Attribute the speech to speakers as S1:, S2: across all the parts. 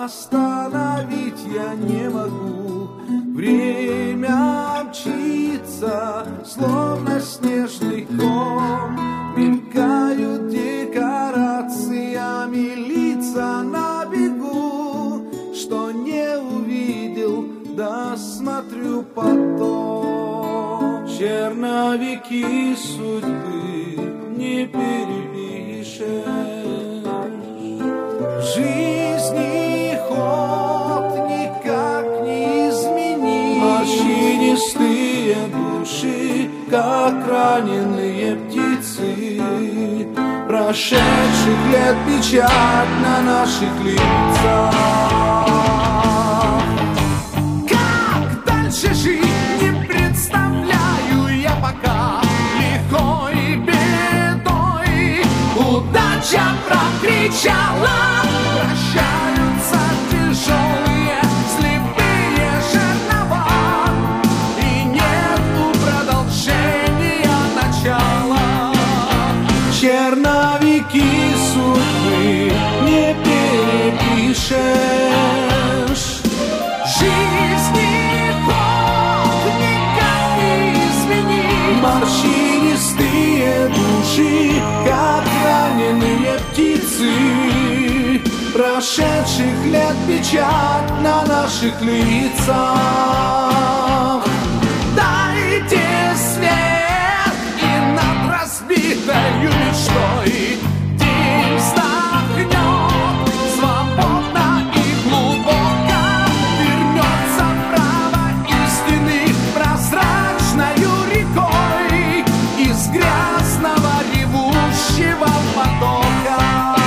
S1: Остановить я не могу. Время мчится, словно снежный ком. Мелькают декорациями лица на бегу. Что не увидел, досмотрю потом. Черновики судьбы не перепишешь. Жизни ход никак не изменить. Морщинистые души, как раненые птицы. Прошедших лет печать на наших лицах. Как дальше жить, не представляю я пока. Лихой бедой удача прокричала. Прощаются тяжелые слепые жернова, и нет у продолжения начала. Черновики судьбы не перепишешь. Жизни ход никак не изменить. Морщинистые души, как раненые птицы. Прошедших лет печать на наших лицах. Дайте свет, и над разбитою мечтой день вздохнет свободно и глубоко. Вернется право истины прозрачною рекой из грязного ревущего потока.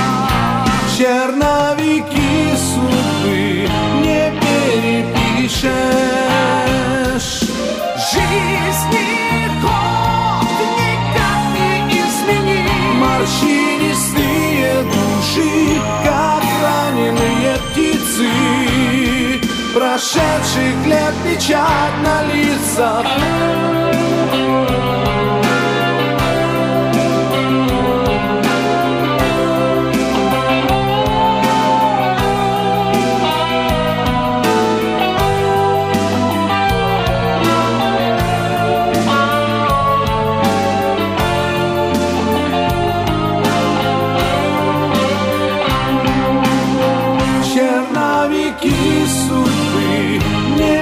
S1: Черновики судьбы не перепишешь. Жизни ход никак не изменить. Морщинистые души, как раненые птицы. Прошедших лет печать на лицах. Черновики судьбы не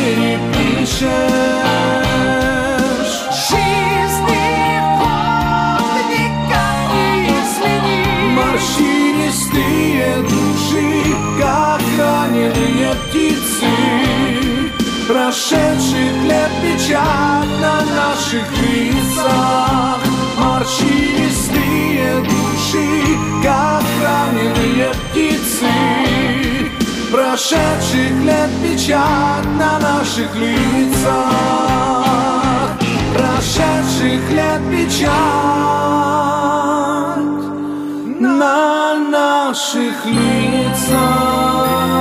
S1: перепишешь. Жизни ход никак не изменить. Морщинистые души, как раненые птицы. Прошедших лет печать на наших лицах. Морщинистые души, как раненые птицы. Прошедших лет печать на наших лицах. Прошедших лет печать на наших лицах.